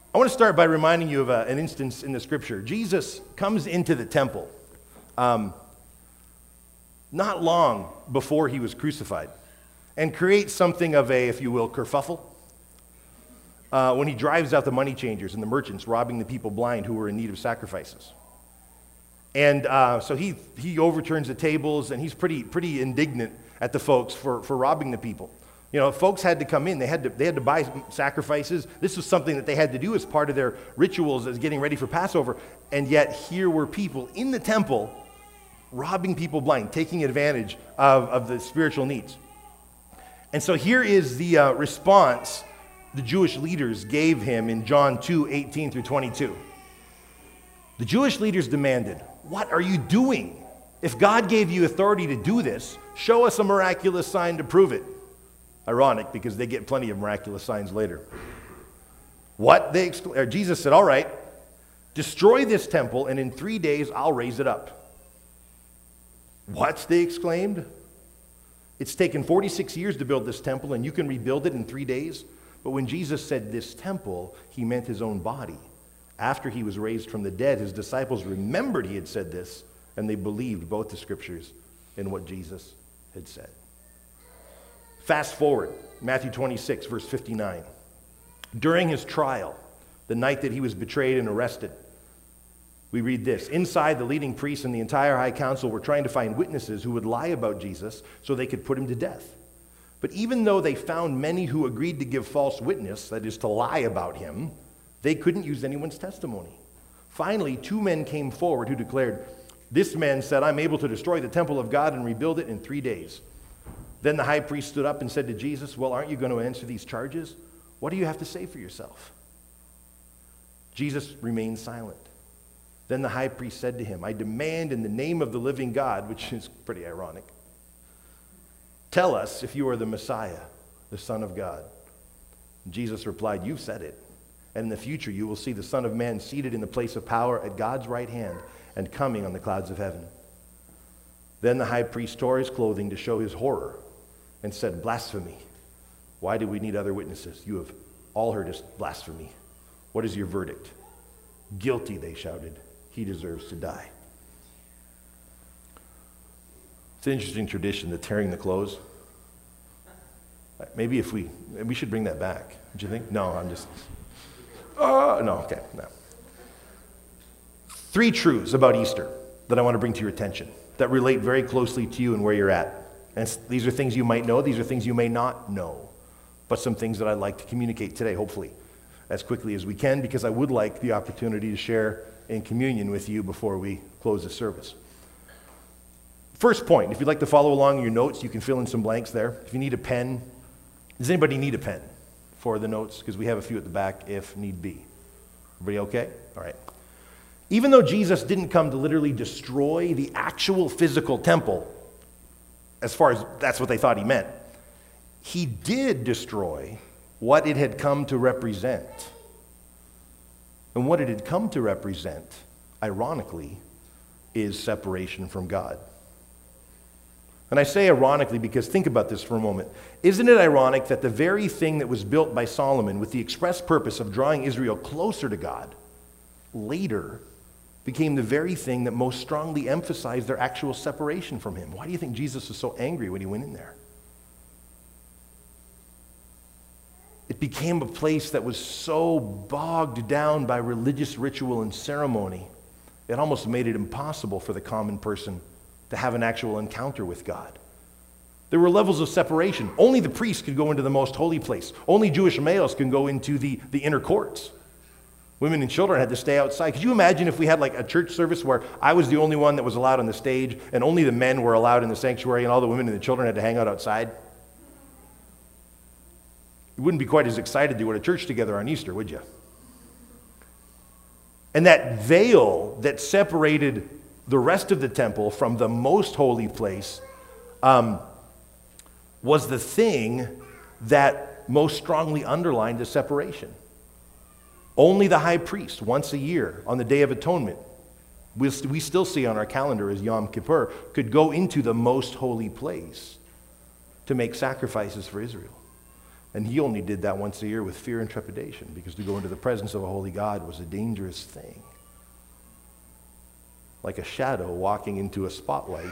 I want to start by reminding you of an instance in the scripture. Jesus comes into the temple not long before he was crucified and creates something of a, if you will, kerfuffle when he drives out the money changers and the merchants, robbing the people blind who were in need of sacrifices. And so he overturns the tables, and he's pretty indignant at the folks for robbing the people. You know, folks had to come in. They had to buy sacrifices. This was something that they had to do as part of their rituals as getting ready for Passover. And yet here were people in the temple robbing people blind, taking advantage of the spiritual needs. And so here is the response the Jewish leaders gave him in John 2:18 through 22. The Jewish leaders demanded, "What are you doing? If God gave you authority to do this, show us a miraculous sign to prove it." Ironic, because they get plenty of miraculous signs later. What? Jesus said, "All right, destroy this temple, and in 3 days I'll raise it up." What? They exclaimed. "It's taken 46 years to build this temple, and you can rebuild it in 3 days?" But when Jesus said this temple, he meant his own body. After he was raised from the dead, his disciples remembered he had said this, and they believed both the scriptures and what Jesus had said. Fast forward, Matthew 26, verse 59. During his trial, the night that he was betrayed and arrested, we read this: "Inside, the leading priests and the entire high council were trying to find witnesses who would lie about Jesus so they could put him to death. But even though they found many who agreed to give false witness, that is, to lie about him, they couldn't use anyone's testimony. Finally, 2 men came forward who declared, 'This man said, I'm able to destroy the temple of God and rebuild it in 3 days.' Then the high priest stood up and said to Jesus, 'Well, aren't you going to answer these charges? What do you have to say for yourself?' Jesus remained silent. Then the high priest said to him, 'I demand in the name of the living God,'" which is pretty ironic, "'tell us if you are the Messiah, the Son of God.' Jesus replied, 'You've said it. And in the future you will see the Son of Man seated in the place of power at God's right hand and coming on the clouds of heaven.' Then the high priest tore his clothing to show his horror and said, 'Blasphemy! Why do we need other witnesses? You have all heard his blasphemy. What is your verdict?' 'Guilty,' they shouted. 'He deserves to die.'" It's an interesting tradition, the tearing the clothes. Maybe we should bring that back. Don't you think? No, I'm just... no, okay, no. 3 truths about Easter that I want to bring to your attention that relate very closely to you and where you're at. And these are things you might know, these are things you may not know, but some things that I'd like to communicate today, hopefully, as quickly as we can, because I would like the opportunity to share in communion with you before we close the service. First point, if you'd like to follow along in your notes, you can fill in some blanks there. If you need a pen, does anybody need a pen for the notes? Because we have a few at the back if need be. Everybody okay? All right. Even though Jesus didn't come to literally destroy the actual physical temple, as far as that's what they thought he meant, he did destroy what it had come to represent. And what it had come to represent, ironically, is separation from God. And I say ironically because think about this for a moment. Isn't it ironic that the very thing that was built by Solomon with the express purpose of drawing Israel closer to God later became the very thing that most strongly emphasized their actual separation from him? Why do you think Jesus was so angry when he went in there? It became a place that was so bogged down by religious ritual and ceremony, it almost made it impossible for the common person to have an actual encounter with God. There were levels of separation. Only the priests could go into the most holy place. Only Jewish males could go into the inner courts. Women and children had to stay outside. Could you imagine if we had like a church service where I was the only one that was allowed on the stage and only the men were allowed in the sanctuary and all the women and the children had to hang out outside? You wouldn't be quite as excited to go to church together on Easter, would you? And that veil that separated the rest of the temple from the most holy place was the thing that most strongly underlined the separation. Only the high priest, once a year, on the Day of Atonement, we still see on our calendar as Yom Kippur, could go into the most holy place to make sacrifices for Israel. And he only did that once a year with fear and trepidation, because to go into the presence of a holy God was a dangerous thing. Like a shadow walking into a spotlight.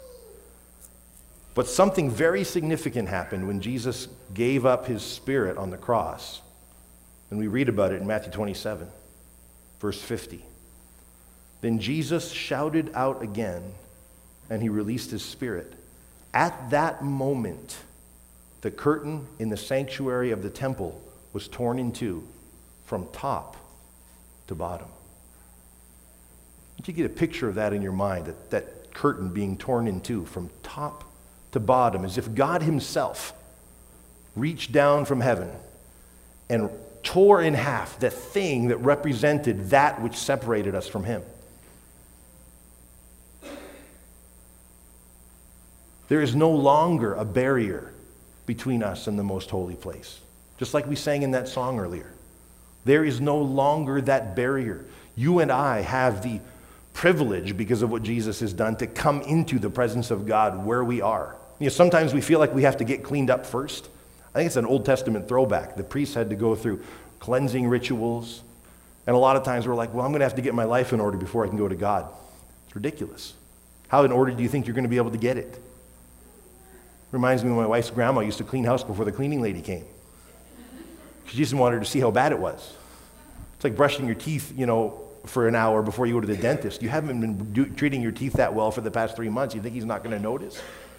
But something very significant happened when Jesus gave up his spirit on the cross. And we read about it in Matthew 27, verse 50. Then Jesus shouted out again, and he released his spirit. At that moment, the curtain in the sanctuary of the temple was torn in two from top to bottom. You get a picture of that in your mind, that curtain being torn in two from top to bottom, as if God himself reached down from heaven and tore in half the thing that represented that which separated us from him. There is no longer a barrier between us and the most holy place. Just like we sang in that song earlier. There is no longer that barrier. You and I have the privilege, because of what Jesus has done, to come into the presence of God where we are. You know, sometimes we feel like we have to get cleaned up first. I think it's an Old Testament throwback. The priests had to go through cleansing rituals. And a lot of times we're like, well, I'm going to have to get my life in order before I can go to God. It's ridiculous. How in order do you think you're going to be able to get it? Reminds me when my wife's grandma used to clean house before the cleaning lady came. She just wanted her to see how bad it was. It's like brushing your teeth, for an hour before you go to the dentist. You haven't been treating your teeth that well for the past 3 months. You think he's not going to notice?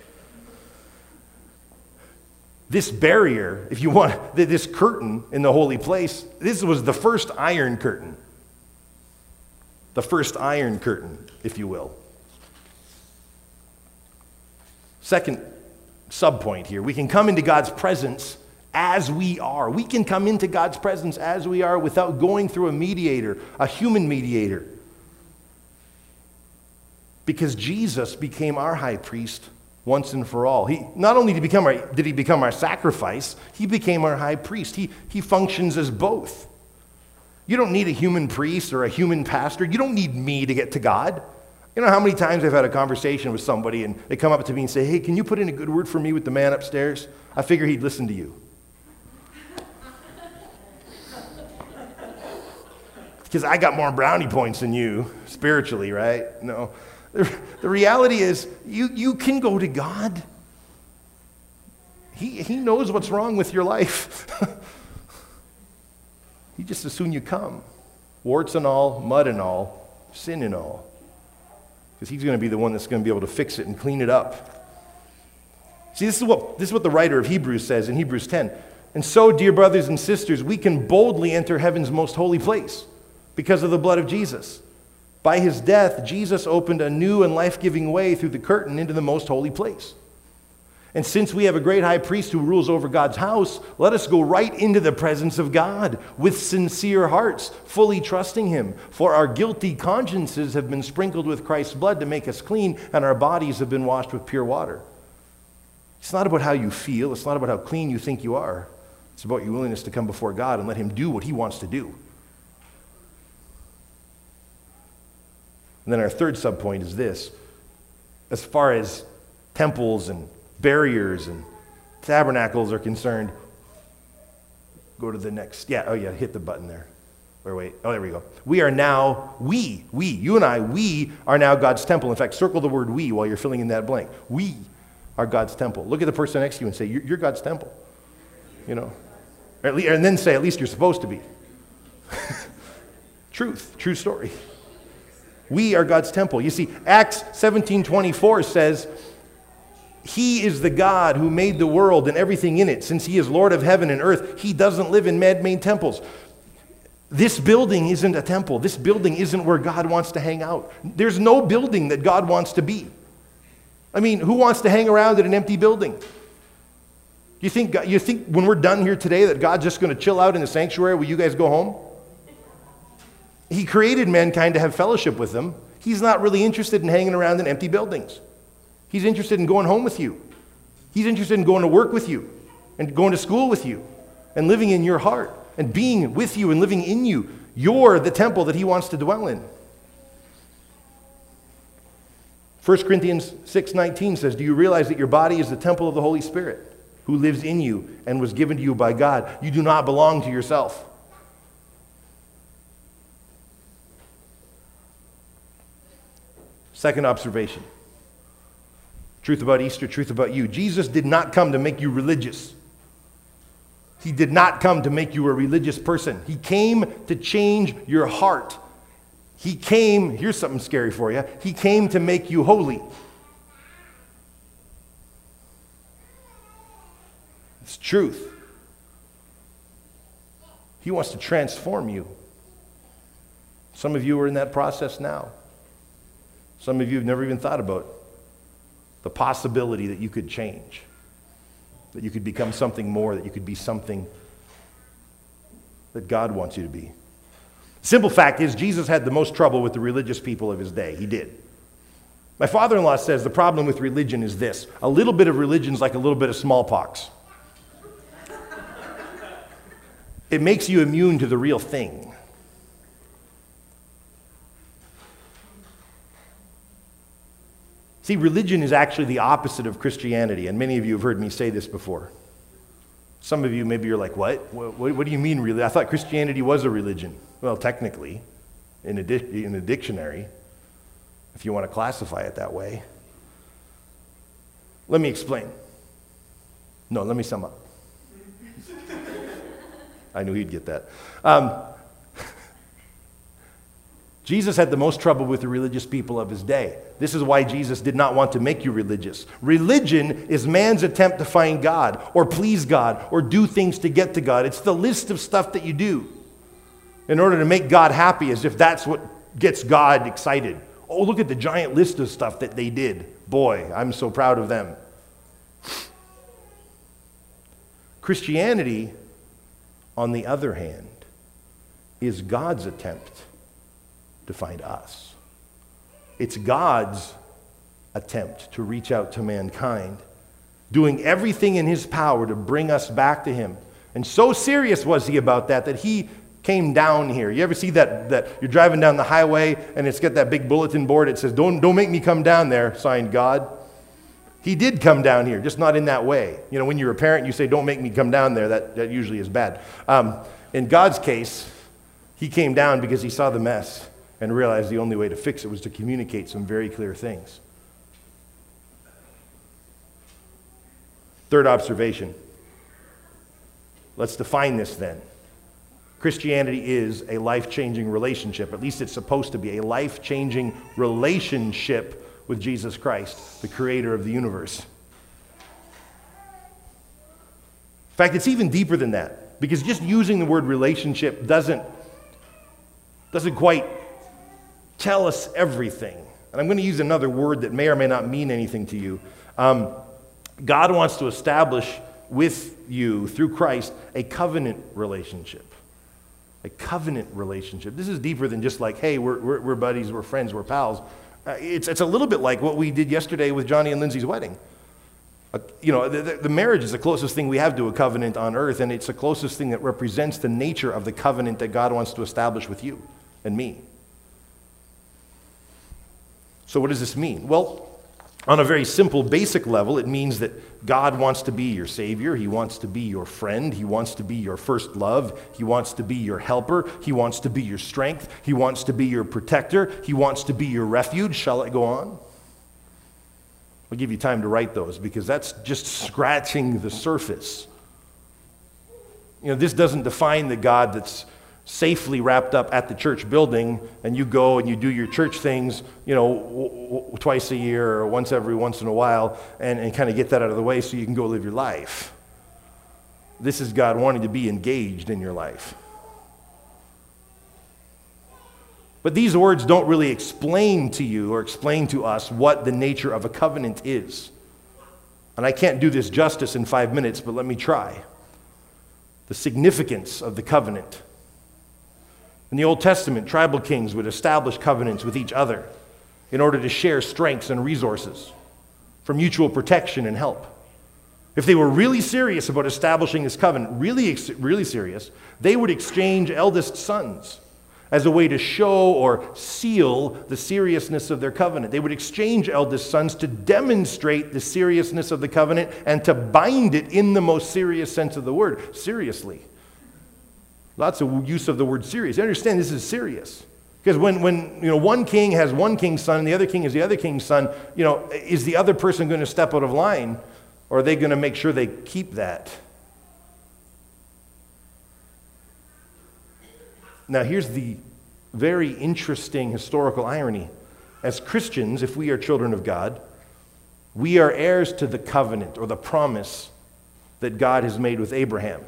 This barrier, if you want, this curtain in the holy place, this was the first iron curtain. The first iron curtain, if you will. Second subpoint here, we can come into God's presence as we are. We can come into God's presence as we are without going through a mediator, a human mediator. Because Jesus became our high priest once and for all. He not only did he become our sacrifice, he became our high priest. He functions as both. You don't need a human priest or a human pastor. You don't need me to get to God. You know how many times I've had a conversation with somebody and they come up to me and say, hey, can you put in a good word for me with the man upstairs? I figure he'd listen to you. Because I got more brownie points than you, spiritually, right? No. The reality is, you can go to God. He knows what's wrong with your life. He just as soon you come. Warts and all, mud and all, sin and all. Because he's going to be the one that's going to be able to fix it and clean it up. See, this is what the writer of Hebrews says in Hebrews 10. And so, dear brothers and sisters, we can boldly enter heaven's most holy place because of the blood of Jesus. By his death, Jesus opened a new and life-giving way through the curtain into the most holy place. And since we have a great high priest who rules over God's house, let us go right into the presence of God with sincere hearts, fully trusting him. For our guilty consciences have been sprinkled with Christ's blood to make us clean, and our bodies have been washed with pure water. It's not about how you feel. It's not about how clean you think you are. It's about your willingness to come before God and let him do what he wants to do. And then our third subpoint is this. As far as temples and barriers and tabernacles are concerned, go to the next. Hit the button there. Or wait, there we go. We are now, you and I, we are now God's temple. In fact, circle the word we while you're filling in that blank. We are God's temple. Look at the person next to you and say, you're God's temple. And then say, at least you're supposed to be. True story. We are God's temple. You see, Acts 17:24 says, he is the God who made the world and everything in it. Since he is Lord of heaven and earth, he doesn't live in man-made temples. This building isn't a temple. This building isn't where God wants to hang out. There's no building that God wants to be. I mean, who wants to hang around in an empty building? You think when we're done here today that God's just going to chill out in the sanctuary while you guys go home? He created mankind to have fellowship with him. He's not really interested in hanging around in empty buildings. He's interested in going home with you. He's interested in going to work with you and going to school with you and living in your heart and being with you and living in you. You're the temple that he wants to dwell in. 1 Corinthians 6:19 says, do you realize that your body is the temple of the Holy Spirit who lives in you and was given to you by God. You do not belong to yourself. Second observation. Truth about Easter, truth about you. Jesus did not come to make you religious. He did not come to make you a religious person. He came to change your heart. He came, here's something scary for you, he came to make you holy. It's truth. He wants to transform you. Some of you are in that process now. Some of you have never even thought about the possibility that you could change, that you could become something more, that you could be something that God wants you to be. Simple fact is, Jesus had the most trouble with the religious people of his day. He did. My father-in-law says the problem with religion is this: a little bit of religion is like a little bit of smallpox. It makes you immune to the real thing. See, religion is actually the opposite of Christianity, and many of you have heard me say this before. Some of you, maybe you're like, what? What do you mean, really? I thought Christianity was a religion. Well, technically, in a dictionary, if you want to classify it that way. Let me explain. No, let me sum up. I knew he'd get that. Jesus had the most trouble with the religious people of his day. This is why Jesus did not want to make you religious. Religion is man's attempt to find God or please God or do things to get to God. It's the list of stuff that you do in order to make God happy, as if that's what gets God excited. Oh, look at the giant list of stuff that they did. Boy, I'm so proud of them. Christianity, on the other hand, is God's attempt to find us. It's God's attempt to reach out to mankind, doing everything in his power to bring us back to him. And so serious was he about that he came down here. You ever see that you're driving down the highway and it's got that big bulletin board? It says, don't make me come down there, signed God. He did come down here, just not in that way. You know, when you're a parent, you say, don't make me come down there. That usually is bad. In God's case, he came down because he saw the mess and realized the only way to fix it was to communicate some very clear things. Third observation. Let's define this then. Christianity is a life-changing relationship. At least it's supposed to be a life-changing relationship with Jesus Christ, the creator of the universe. In fact, it's even deeper than that, because just using the word relationship doesn't quite tell us everything. And I'm going to use another word that may or may not mean anything to you. God wants to establish with you, through Christ, a covenant relationship. A covenant relationship. This is deeper than just like, hey, we're buddies, we're friends, we're pals. It's a little bit like what we did yesterday with Johnny and Lindsay's wedding. The marriage is the closest thing we have to a covenant on earth, and it's the closest thing that represents the nature of the covenant that God wants to establish with you and me. So what does this mean? Well, on a very simple, basic level, it means that God wants to be your Savior. He wants to be your friend. He wants to be your first love. He wants to be your helper. He wants to be your strength. He wants to be your protector. He wants to be your refuge. Shall it go on? I'll give you time to write those, because that's just scratching the surface. This doesn't define the God that's safely wrapped up at the church building, and you go and you do your church things, twice a year or once in a while, and kind of get that out of the way so you can go live your life. This is God wanting to be engaged in your life. But these words don't really explain to you or explain to us what the nature of a covenant is. And I can't do this justice in 5 minutes, but let me try. The significance of the covenant. In the Old Testament, tribal kings would establish covenants with each other in order to share strengths and resources for mutual protection and help. If they were really serious about establishing this covenant, really serious, they would exchange eldest sons as a way to show or seal the seriousness of their covenant. They would exchange eldest sons to demonstrate the seriousness of the covenant and to bind it in the most serious sense of the word, seriously. Lots of use of the word serious. You understand this is serious. Because when one king has one king's son and the other king is the other king's son, is the other person going to step out of line, or are they going to make sure they keep that? Now, here's the very interesting historical irony. As Christians, if we are children of God, we are heirs to the covenant or the promise that God has made with Abraham.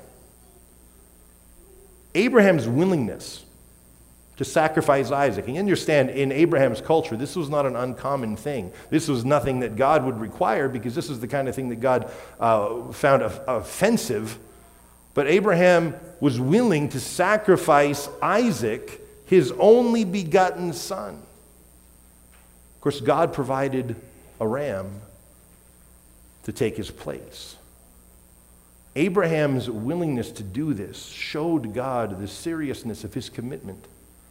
Abraham's willingness to sacrifice Isaac. And you understand, in Abraham's culture, this was not an uncommon thing. This was nothing that God would require, because this is the kind of thing that God found offensive. But Abraham was willing to sacrifice Isaac, his only begotten son. Of course, God provided a ram to take his place. Abraham's willingness to do this showed God the seriousness of his commitment.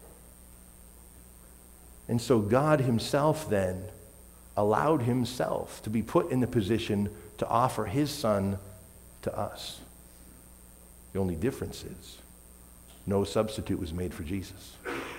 And so God himself then allowed himself to be put in the position to offer his son to us. The only difference is no substitute was made for Jesus.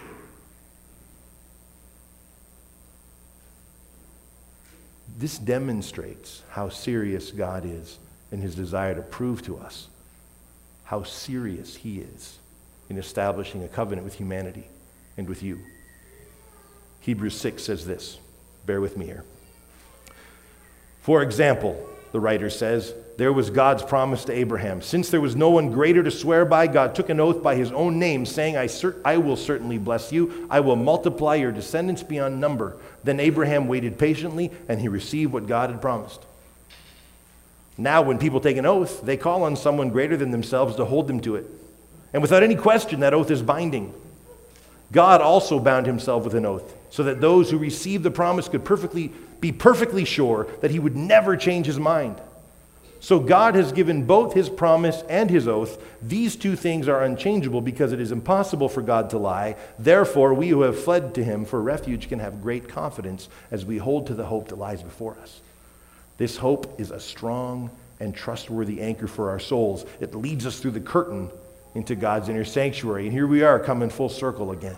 This demonstrates how serious God is in his desire to prove to us how serious he is in establishing a covenant with humanity and with you. Hebrews 6 says this. Bear with me here. For example, the writer says, there was God's promise to Abraham. Since there was no one greater to swear by, God took an oath by his own name, saying, I will certainly bless you. I will multiply your descendants beyond number. Then Abraham waited patiently, and he received what God had promised. Now, when people take an oath, they call on someone greater than themselves to hold them to it. And without any question, that oath is binding. God also bound himself with an oath, so that those who received the promise could be perfectly sure that he would never change his mind. So God has given both his promise and his oath. These two things are unchangeable because it is impossible for God to lie. Therefore, we who have fled to him for refuge can have great confidence as we hold to the hope that lies before us. This hope is a strong and trustworthy anchor for our souls. It leads us through the curtain into God's inner sanctuary. And here we are coming full circle again.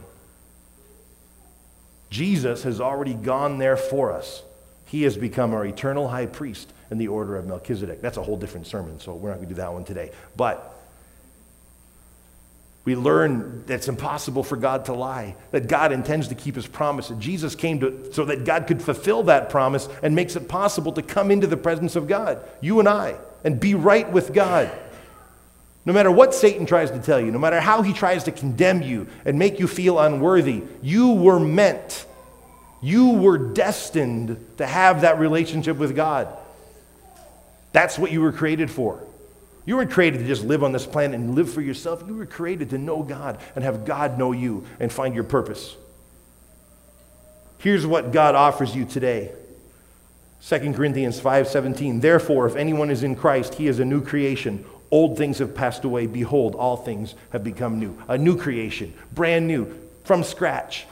Jesus has already gone there for us. He has become our eternal high priest in the order of Melchizedek. That's a whole different sermon, so we're not going to do that one today. But we learn that it's impossible for God to lie, that God intends to keep his promise, that Jesus came so that God could fulfill that promise and makes it possible to come into the presence of God, you and I, and be right with God. No matter what Satan tries to tell you, no matter how he tries to condemn you and make you feel unworthy, you were meant, you were destined to have that relationship with God. That's what you were created for. You weren't created to just live on this planet and live for yourself. You were created to know God and have God know you and find your purpose. Here's what God offers you today. 2 Corinthians 5:17. Therefore, if anyone is in Christ, he is a new creation. Old things have passed away. Behold, all things have become new. A new creation, brand new, from scratch.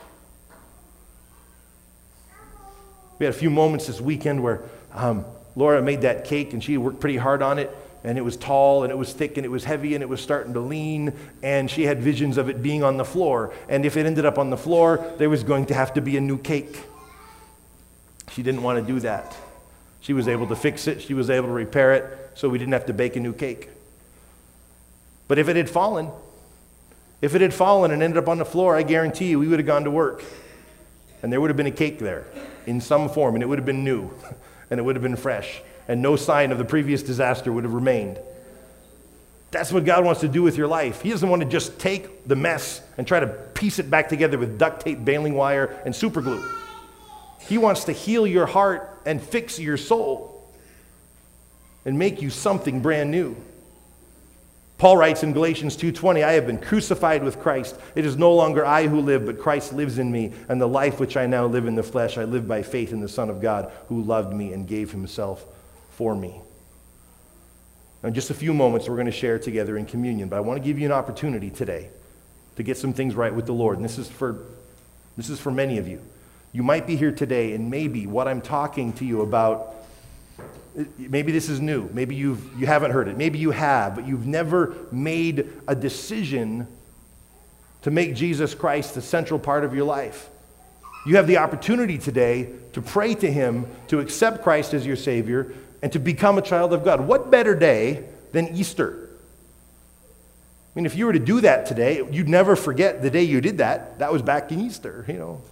We had a few moments this weekend where Laura made that cake, and she worked pretty hard on it, and it was tall, and it was thick, and it was heavy, and it was starting to lean, and she had visions of it being on the floor. And if it ended up on the floor, there was going to have to be a new cake. She didn't want to do that. She was able to fix it. She was able to repair it, so we didn't have to bake a new cake. But if it had fallen and ended up on the floor, I guarantee you we would have gone to work. And there would have been a cake there in some form, and it would have been new, and it would have been fresh, and no sign of the previous disaster would have remained. That's what God wants to do with your life. He doesn't want to just take the mess and try to piece it back together with duct tape, baling wire, and super glue. He wants to heal your heart and fix your soul and make you something brand new. Paul writes in Galatians 2:20, I have been crucified with Christ. It is no longer I who live, but Christ lives in me. And the life which I now live in the flesh, I live by faith in the Son of God who loved me and gave himself for me. Now, in just a few moments, we're going to share together in communion, but I want to give you an opportunity today to get some things right with the Lord. And this is for many of you. You might be here today, and maybe what I'm talking to you about, maybe this is new. Maybe you haven't heard it. Maybe you have, but you've never made a decision to make Jesus Christ the central part of your life. You have the opportunity today to pray to him, to accept Christ as your Savior, and to become a child of God. What better day than Easter? I mean, if you were to do that today, you'd never forget the day you did that. That was back in Easter,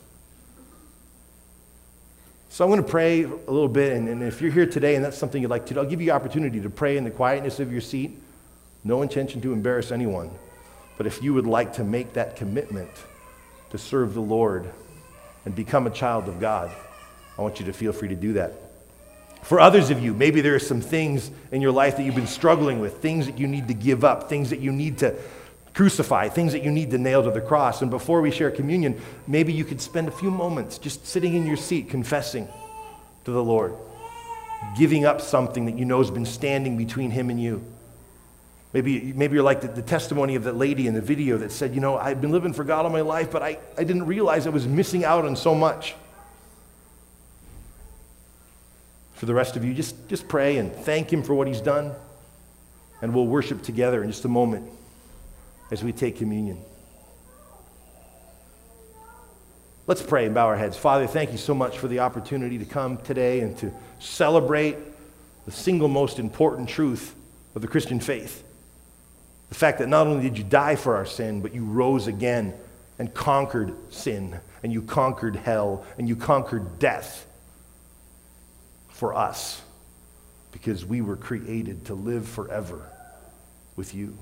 So I'm going to pray a little bit, and if you're here today and that's something you'd like to do, I'll give you the opportunity to pray in the quietness of your seat. No intention to embarrass anyone. But if you would like to make that commitment to serve the Lord and become a child of God, I want you to feel free to do that. For others of you, maybe there are some things in your life that you've been struggling with, things that you need to give up, things that you need to crucify, things that you need to nail to the cross. And before we share communion, maybe you could spend a few moments just sitting in your seat confessing to the Lord, giving up something that you know has been standing between him and you. Maybe you're like the testimony of that lady in the video that said, I've been living for God all my life, but I didn't realize I was missing out on so much. For the rest of you, just pray and thank him for what he's done, and we'll worship together in just a moment as we take communion. Let's pray and bow our heads. Father, thank you so much for the opportunity to come today and to celebrate the single most important truth of the Christian faith. The fact that not only did you die for our sin, but you rose again and conquered sin, and you conquered hell, and you conquered death for us, because we were created to live forever with you.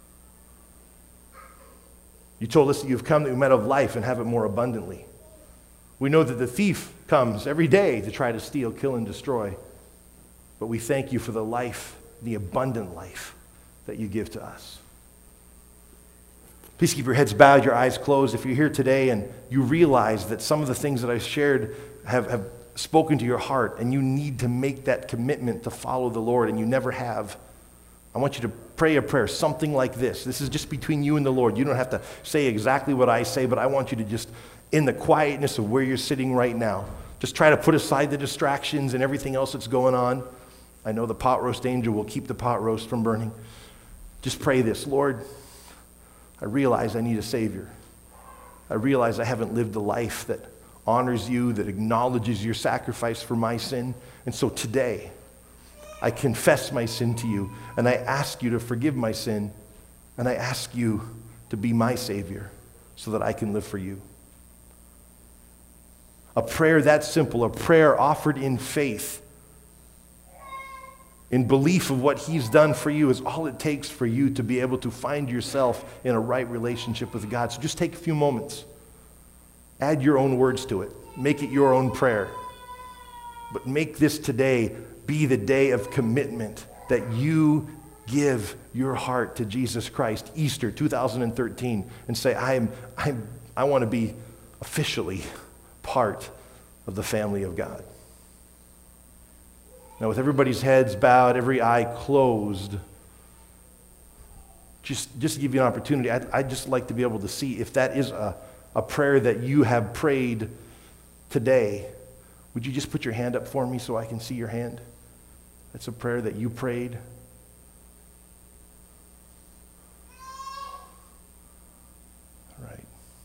You told us that you've come that we might have life and have it more abundantly. We know that the thief comes every day to try to steal, kill, and destroy. But we thank you for the life, the abundant life that you give to us. Please keep your heads bowed, your eyes closed. If you're here today and you realize that some of the things that I shared have spoken to your heart and you need to make that commitment to follow the Lord and you never have, I want you to pray a prayer, something like this. This is just between you and the Lord. You don't have to say exactly what I say, but I want you to just, in the quietness of where you're sitting right now, just try to put aside the distractions and everything else that's going on. I know the pot roast angel will keep the pot roast from burning. Just pray this: Lord, I realize I need a Savior. I realize I haven't lived a life that honors you, that acknowledges your sacrifice for my sin. And so today, I confess my sin to you, and I ask you to forgive my sin, and I ask you to be my Savior so that I can live for you. A prayer that simple, a prayer offered in faith, in belief of what he's done for you, is all it takes for you to be able to find yourself in a right relationship with God. So just take a few moments. Add your own words to it. Make it your own prayer. But make this today be the day of commitment that you give your heart to Jesus Christ, Easter 2013, and say, I want to be officially part of the family of God. Now, with everybody's heads bowed, every eye closed, just to give you an opportunity, I'd just like to be able to see if that is a prayer that you have prayed today. Would you just put your hand up for me so I can see your hand? That's a prayer that you prayed. All right.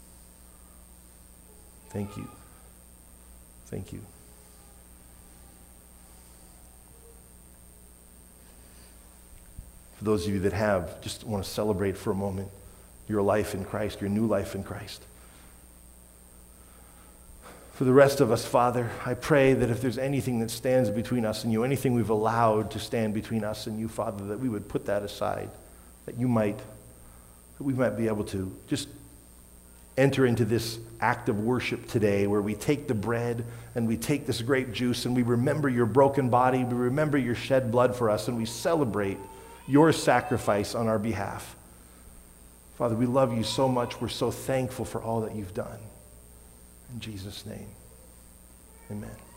Thank you. Thank you. For those of you that have, just want to celebrate for a moment your life in Christ, your new life in Christ. For the rest of us, Father, I pray that if there's anything that stands between us and you, anything we've allowed to stand between us and you, Father, that we would put that aside, that we might be able to just enter into this act of worship today where we take the bread and we take this grape juice and we remember your broken body, we remember your shed blood for us, and we celebrate your sacrifice on our behalf. Father, we love you so much. We're so thankful for all that you've done. In Jesus' name, amen.